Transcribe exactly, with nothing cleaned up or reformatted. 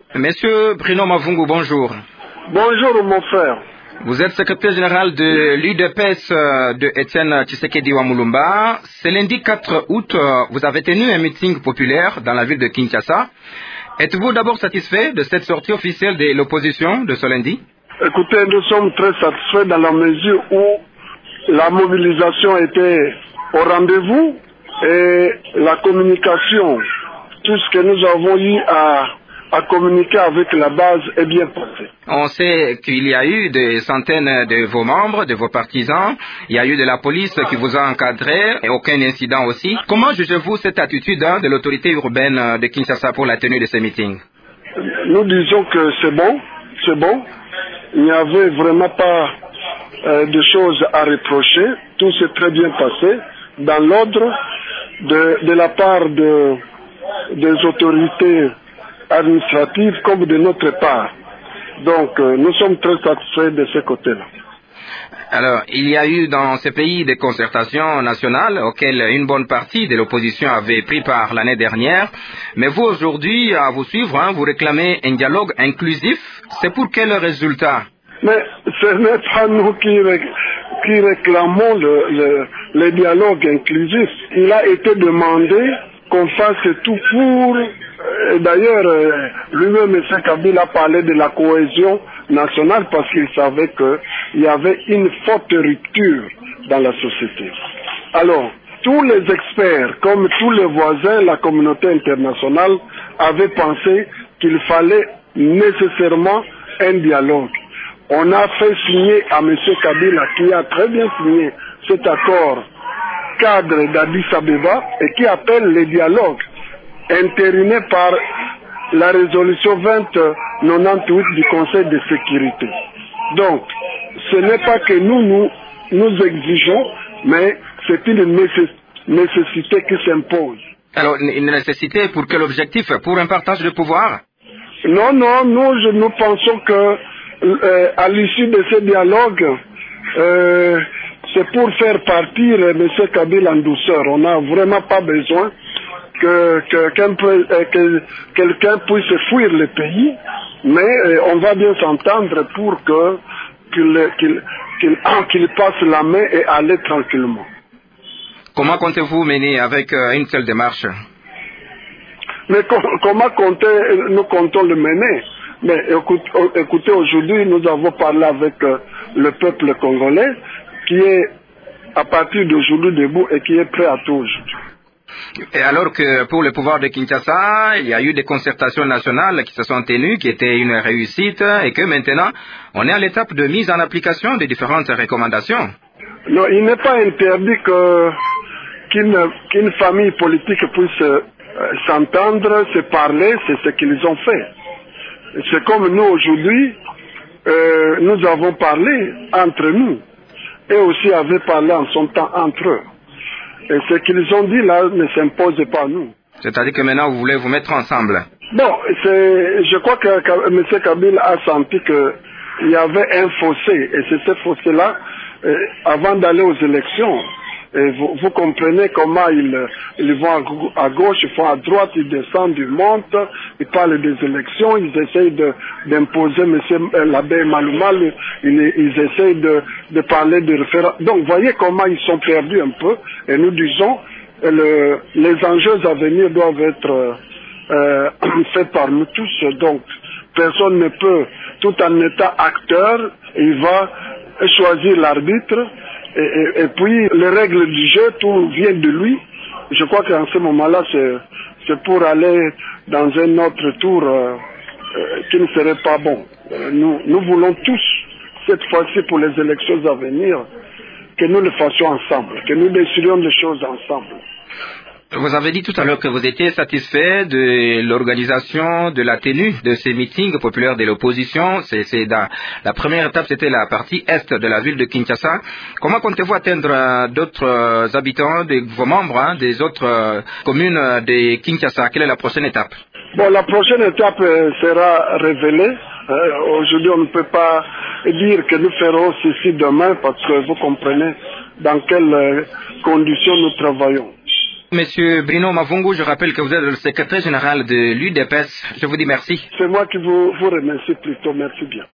Monsieur Bruno Mavungu, bonjour. Bonjour mon frère. Vous êtes secrétaire général de l'U D P S de Etienne Tshisekedi Wamulumba. Ce lundi quatre août, vous avez tenu un meeting populaire dans la ville de Kinshasa. Êtes-vous d'abord satisfait de cette sortie officielle de l'opposition de ce lundi? Écoutez, nous sommes très satisfaits dans la mesure où la mobilisation était au rendez-vous et la communication, tout ce que nous avons eu à, à communiquer avec la base est bien passé. On sait qu'il y a eu des centaines de vos membres, de vos partisans, il y a eu de la police qui vous a encadré et aucun incident aussi. Comment jugez-vous cette attitude hein, de l'autorité urbaine de Kinshasa pour la tenue de ces meetings? Nous disons que c'est bon, c'est bon. Il n'y avait vraiment pas euh, de choses à reprocher. Tout s'est très bien passé dans l'ordre de, de la part de, des autorités administratives comme de notre part. Donc euh, nous sommes très satisfaits de ce côté-là. Alors, il y a eu dans ces pays des concertations nationales auxquelles une bonne partie de l'opposition avait pris part l'année dernière. Mais vous, aujourd'hui, à vous suivre, hein, vous réclamez un dialogue inclusif. C'est pour quel résultat? Mais ce n'est pas nous qui, ré, qui réclamons le, le, le dialogue inclusif. Il a été demandé qu'on fasse tout pour... D'ailleurs, lui-même, M. Kabila a parlé de la cohésion nationale parce qu'il savait qu'il y avait une forte rupture dans la société. Alors, tous les experts, comme tous les voisins, la communauté internationale, avaient pensé qu'il fallait nécessairement un dialogue. On a fait signer à M. Kabila, qui a très bien signé cet accord cadre d'Addis Abeba et qui appelle le dialogue entériné par la résolution vingt quatre-vingt-dix-huit du Conseil de sécurité. Donc, ce n'est pas que nous nous, nous exigeons, mais c'est une nécessité qui s'impose. Alors, une nécessité pour quel objectif? Pour un partage de pouvoir? Non, non, nous, je, nous pensons que euh, à l'issue de ce dialogue, euh, c'est pour faire partir M. Kabila en douceur. On n'a vraiment pas besoin que, que, que quelqu'un puisse fuir le pays, mais euh, on va bien s'entendre pour que qu'il qu'il, qu'il, qu'il passe la main et aller tranquillement. Comment comptez-vous mener avec euh, une seule démarche? Mais com comment compter, nous comptons le mener? Mais écoute, écoutez, aujourd'hui, nous avons parlé avec euh, le peuple congolais qui est à partir d'aujourd'hui debout et qui est prêt à tout aujourd'hui. Et alors que pour le pouvoir de Kinshasa, il y a eu des concertations nationales qui se sont tenues, qui étaient une réussite, et que maintenant, on est à l'étape de mise en application des différentes recommandations. Non, il n'est pas interdit que qu'une qu'une famille politique puisse euh, s'entendre, se parler, c'est ce qu'ils ont fait. C'est comme nous aujourd'hui, euh, nous avons parlé entre nous, et aussi avaient parlé en son temps entre eux. Et ce qu'ils ont dit là ne s'impose pas à nous. C'est-à-dire que maintenant vous voulez vous mettre ensemble? Bon, je crois que, que M. Kabila a senti qu'il y avait un fossé. Et c'est ce fossé-là, euh, avant d'aller aux élections, et vous, vous comprenez comment ils, ils vont à gauche, ils vont à droite, ils descendent, ils montent, ils parlent des élections, ils essayent d'imposer M. l'abbé Maloumal, ils, ils essayent de, de parler de référendum. Donc, voyez comment ils sont perdus un peu. Et nous disons, le, les enjeux à venir doivent être euh, faits par nous tous. Donc, personne ne peut, tout en étant acteur, il va choisir l'arbitre. Et, et, et puis, les règles du jeu, tout vient de lui. Je crois qu'en ce moment-là, c'est pour aller dans un autre tour euh, euh, qui ne serait pas bon. Euh, nous, nous voulons tous, cette fois-ci pour les élections à venir, que nous le fassions ensemble, que nous décidions les choses ensemble. Vous avez dit tout à l'heure que vous étiez satisfait de l'organisation, de la tenue de ces meetings populaires de l'opposition. C'est dans la première étape, c'était la partie est de la ville de Kinshasa. Comment comptez-vous atteindre euh, d'autres euh, habitants, de vos membres, hein, des autres euh, communes euh, de Kinshasa? Quelle est la prochaine étape? Bon, la prochaine étape euh, sera révélée. Euh, Aujourd'hui, on ne peut pas dire que nous ferons ceci demain parce que vous comprenez dans quelles euh, conditions nous travaillons. Monsieur Bruno Mavungu, je rappelle que vous êtes le secrétaire général de l'U D P S. Je vous dis merci. C'est moi qui vous, vous remercie plutôt. Merci bien.